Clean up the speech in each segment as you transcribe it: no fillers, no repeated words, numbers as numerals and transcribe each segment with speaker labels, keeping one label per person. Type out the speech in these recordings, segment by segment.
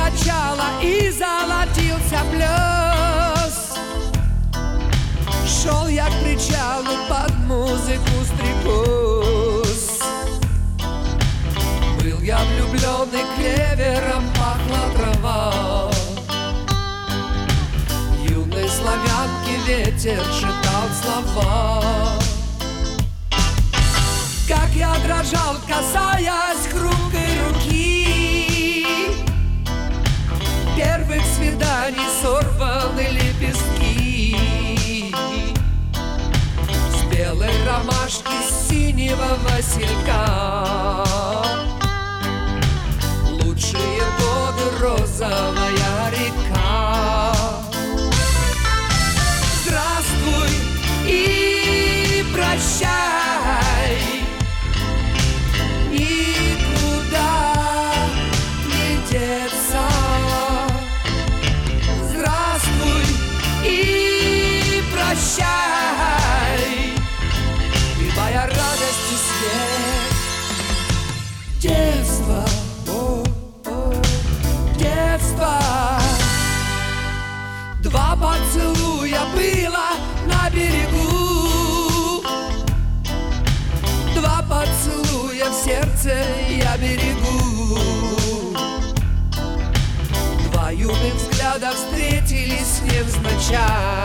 Speaker 1: начало и золотился плес. Шел я к причалу под музыку стрекоз. Был я влюбленный, клевером пахла трава. Юной славянке ветер шептал слова. Как я дрожал, касаясь хрупкой руки. Первых свиданий сорваны лепестки. С белой ромашки, с синего василька. Лучшие годы, розовая река. Здравствуй и прощай. Ты моя радость и свет. Детство, детство. Два поцелуя было на берегу. Два поцелуя в сердце я берегу. Два юных взгляда встретились невзначай.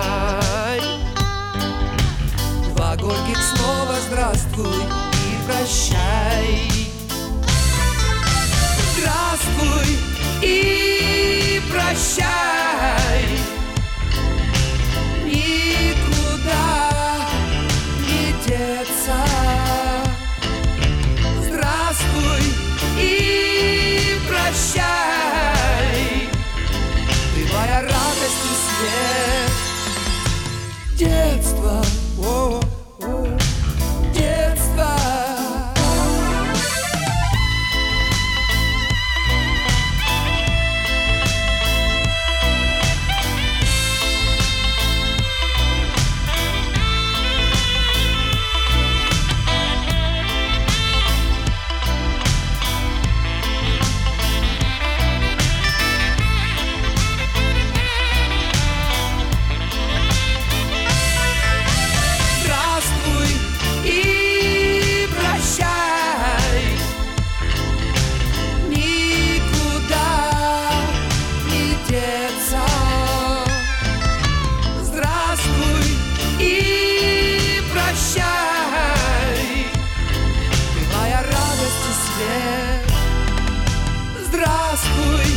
Speaker 1: Два горьких снова здравствуй и прощай. Здравствуй и прощай. Никуда не деться. Здравствуй и прощай. Ты моя радость и свет. Детство. Детство. Здравствуй